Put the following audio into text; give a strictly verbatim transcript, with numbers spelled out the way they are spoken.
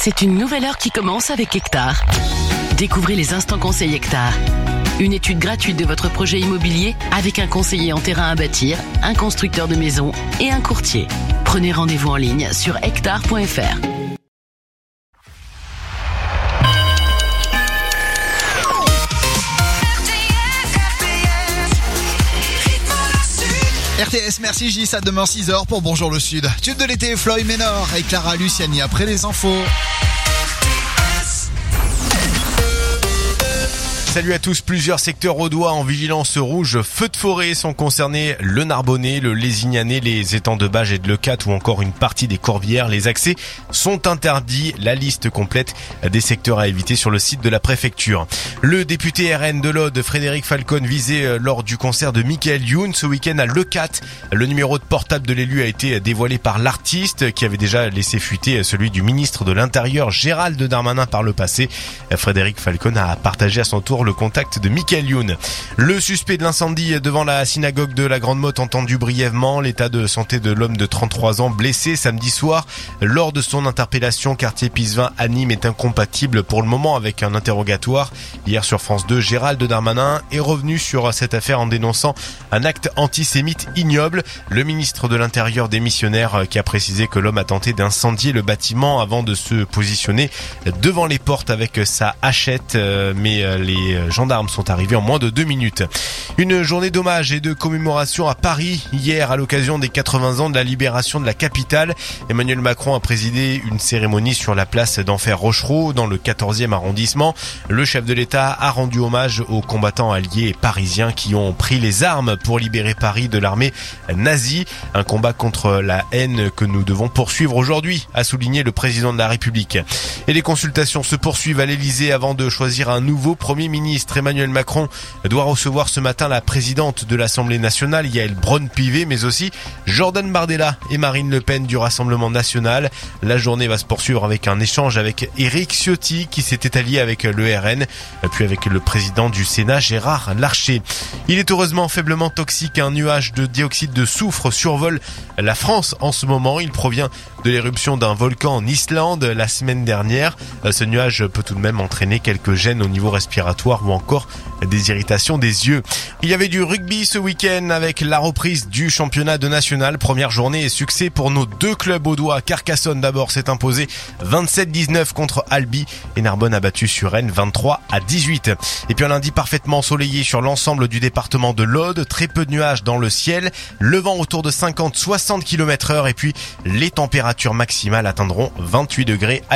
C'est une nouvelle heure qui commence avec Hectare. Découvrez les instants conseils Hectare. Une étude gratuite de votre projet immobilier avec un conseiller en terrain à bâtir, un constructeur de maisons et un courtier. Prenez rendez-vous en ligne sur hectare point f r. R T S, merci Gis, à demain six heures pour Bonjour le Sud. Tube de l'été, Floyd Ménor et Clara Luciani après les infos. Salut à tous, plusieurs secteurs audois en vigilance rouge. Feux de forêt sont concernés, le Narbonnais, le Lézignanais, les étangs de Bages et de Leucate ou encore une partie des Corbières. Les accès sont interdits. La liste complète des secteurs à éviter sur le site de la préfecture. Le député R N de l'Aude, Frédéric Falcon, visé lors du concert de Michael Youn ce week-end à Leucate. Le numéro de portable de l'élu a été dévoilé par l'artiste qui avait déjà laissé fuiter celui du ministre de l'Intérieur Gérald Darmanin par le passé. Frédéric Falcon a partagé à son tour le contact de Michael Youn. Le suspect de l'incendie devant la synagogue de la Grande Motte entendu brièvement. L'état de santé de l'homme de trente-trois ans blessé samedi soir lors de son interpellation quartier Pisevin à Nîmes est incompatible pour le moment avec un interrogatoire. Hier sur France deux, Gérald Darmanin est revenu sur cette affaire en dénonçant un acte antisémite ignoble. Le ministre de l'Intérieur démissionnaire qui a précisé que l'homme a tenté d'incendier le bâtiment avant de se positionner devant les portes avec sa hachette, mais les gendarmes sont arrivés en moins de deux minutes. Une journée d'hommage et de commémoration à Paris. Hier, à l'occasion des quatre-vingts ans de la libération de la capitale, Emmanuel Macron a présidé une cérémonie sur la place d'Enfer Rochereau, dans le quatorzième arrondissement. Le chef de l'État a rendu hommage aux combattants alliés parisiens qui ont pris les armes pour libérer Paris de l'armée nazie. Un combat contre la haine que nous devons poursuivre aujourd'hui, a souligné le président de la République. Et les consultations se poursuivent à l'Elysée avant de choisir un nouveau Premier ministre. Emmanuel Macron doit recevoir ce matin la présidente de l'Assemblée nationale, Yaël Braun-Pivet, mais aussi Jordan Bardella et Marine Le Pen du Rassemblement national. La journée va se poursuivre avec un échange avec Éric Ciotti qui s'était allié avec le R N, puis avec le président du Sénat, Gérard Larcher. Il est heureusement faiblement toxique. Un nuage de dioxyde de soufre survole la France en ce moment. Il provient de l'éruption d'un volcan en Islande la semaine dernière. Ce nuage peut tout de même entraîner quelques gènes au niveau respiratoire ou encore des irritations des yeux. Il y avait du rugby ce week-end avec la reprise du championnat de national. Première journée et succès pour nos deux clubs audois. Carcassonne d'abord s'est imposé vingt-sept dix-neuf contre Albi et Narbonne a battu sur Rennes vingt-trois à dix-huit. Et puis un lundi parfaitement ensoleillé sur l'ensemble du département de l'Aude. Très peu de nuages dans le ciel. Le vent autour de cinquante à soixante kilomètres heure et puis les températures maximales atteindront vingt-huit degrés.